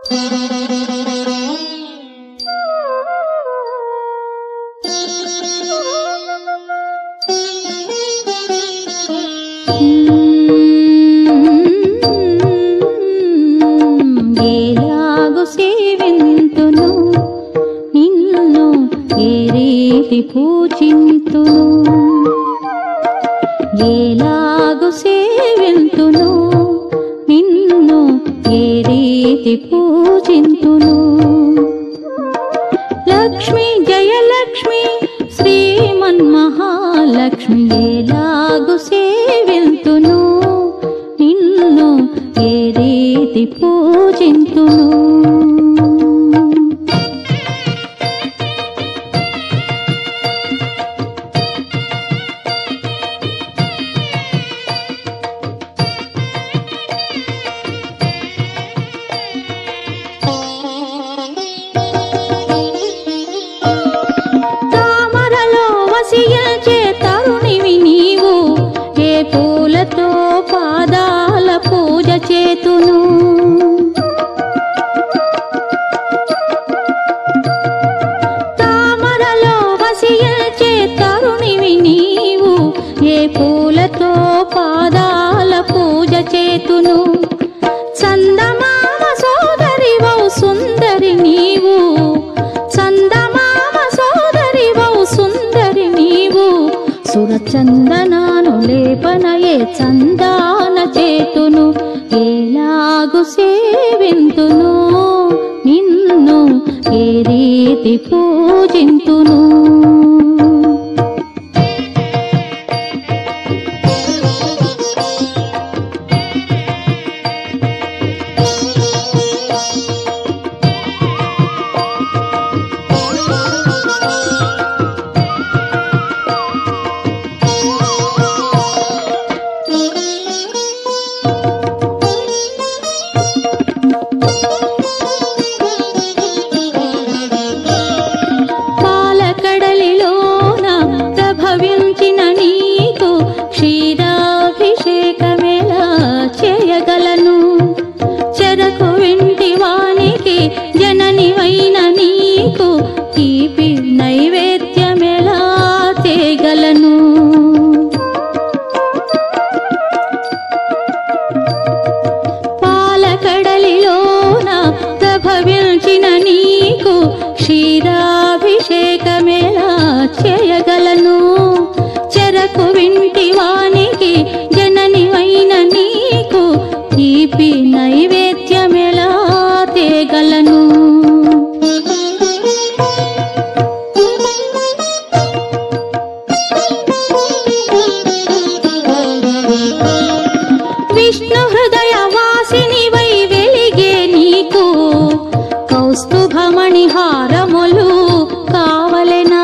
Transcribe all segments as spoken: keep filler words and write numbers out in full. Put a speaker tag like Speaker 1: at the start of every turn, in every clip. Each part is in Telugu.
Speaker 1: ఏలాగు సేవింతును నిన్ను ఏ రీతి పూజింతును ఏలాగు సేవింతును నిన్ను ఏ రీతి పూజింతును లక్ష్మీ జయలక్ష్మి శ్రీమన్మహాలక్ష్మి ఏలాగు సేవింతును నిన్ను ఏ రీతి పూజింతును తరుణివి నీవు ఏ పూలతో పాదాల పూజ చేతును తామరలో వసియల్చే తరుణివి నీవు ఏ పూలతో పాదాల పూజ చేతును చందమామ సోదరి వౌ సుందరి నీవు చందమామ సోదరి వౌ సుందరి నీవు సురచందనాను లేపనయే చందాన చేతును ఏలాగు సేవింతును నిన్ను ఏ రీతి పూజింతును ప్రభవించిన నీకు క్షీరాభిషేకమేలా చేయగలను చెరకు వింటి వానికి జననివైన నీకు తీపి నైవేద్యమేలా తేగలను పాలకడలిలోన ప్రభవించిన నీకు క్షీరాభిషేకమేలా చేయగలను చెరకు వింటి వానికి జననివైన నీకు తీపి నైవేద్యమెలా తేగలను విష్ణు హృదయ వాసినివై వెలిగే నీకు కౌస్తుభమణి హారములు కావలెనా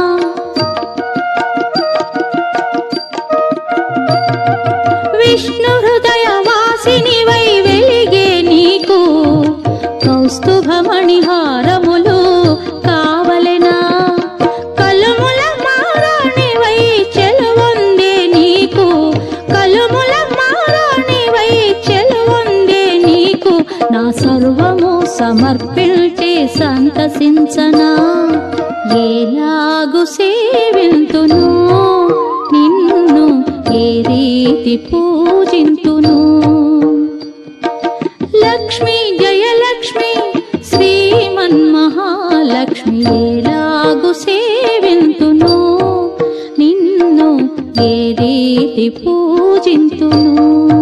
Speaker 1: విష్ణు హృదయ వాసినివై వెలిగే నీకు కౌస్తుభమణి హారములు కావలెనా కలుముల మారాణివై చెలువొందే నీకు కలుముల మారాణివై చెలువొందే నీకు నా సర్వము సమర్పించి సంతసించనా ఏలాగు సేవింతును నిన్ను ఏ రీతి పూజింతును లక్ష్మీ జయలక్ష్మి శ్రీమన్మహాలక్ష్మి ఏలాగు సేవింతును నిన్ను ఏ రీతి పూజింతును